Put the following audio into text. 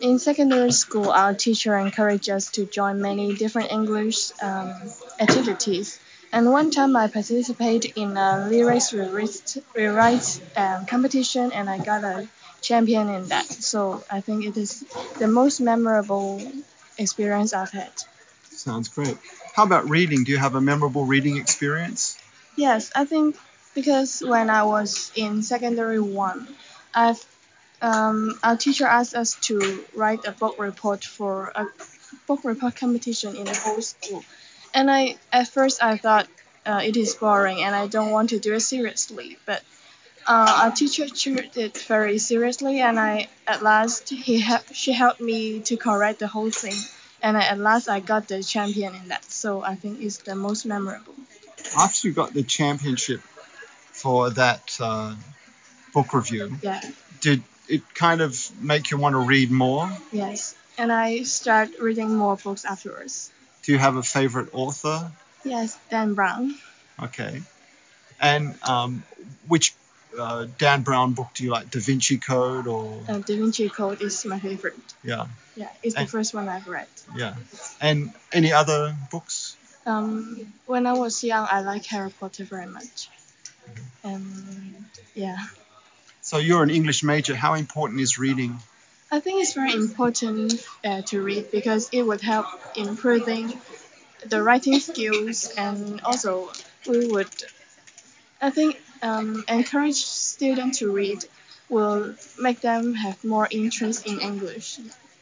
In secondary school, our teacher encouraged us to join many different English activities. And one time I participated in a lyrics rewrite competition and I got a champion in that. So I think it is the most memorable experience I've had. Sounds great. How about reading? Do you have a memorable reading experience? Yes, I think because when I was in secondary one, I've our teacher asked us to write a book report for a book report competition in the whole school, and at first I thought it is boring and I don't want to do it seriously, but our teacher treated it very seriously, and she helped me to correct the whole thing, and at last I got the champion in that. So I think it's the most memorable. After you got the championship for that book review, Yeah. did it kind of make you want to read more? Yes, and I start reading more books afterwards. Do you have a favorite author? Yes, Dan Brown. Okay. And which Dan Brown book do you like? Da Vinci Code or? Da Vinci Code is my favorite. Yeah. Yeah, it's the first one I've read. Yeah. And any other books? When I was young, I liked Harry Potter very much. And yeah. So you're an English major. How important is reading? I think it's very important to read because it would help improving the writing skills, and also we would, I think, encourage students to read will make them have more interest in English.